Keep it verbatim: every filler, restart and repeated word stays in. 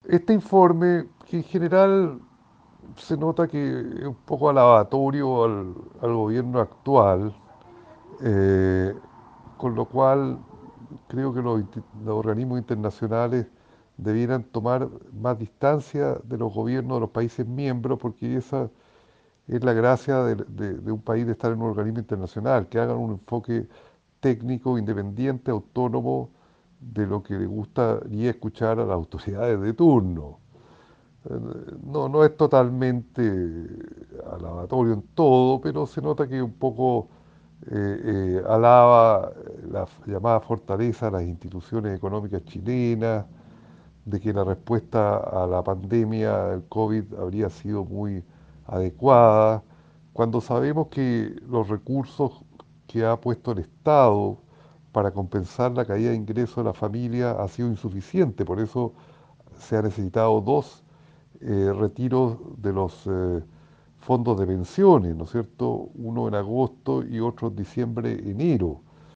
Este informe, que en general se nota que es un poco alabatorio al, al gobierno actual, eh, con lo cual creo que los, insti- los organismos internacionales debieran tomar más distancia de los gobiernos de los países miembros, porque esa es la gracia de, de- de un país de estar en un organismo internacional, que hagan un enfoque técnico, independiente, autónomo de lo que le gustaría escuchar a las autoridades de turno. Eh, No, no es totalmente alabatorio en todo, pero se nota que un poco eh, eh, alaba la f- llamada fortaleza de las instituciones económicas chilenas, de que la respuesta a la pandemia del COVID habría sido muy adecuada, cuando sabemos que los recursos que ha puesto el Estado para compensar la caída de ingresos de la familia ha sido insuficiente. Por eso se ha necesitado dos eh, retiros de los eh, fondos de pensiones, ¿no es cierto? Uno en agosto y otro en diciembre, enero.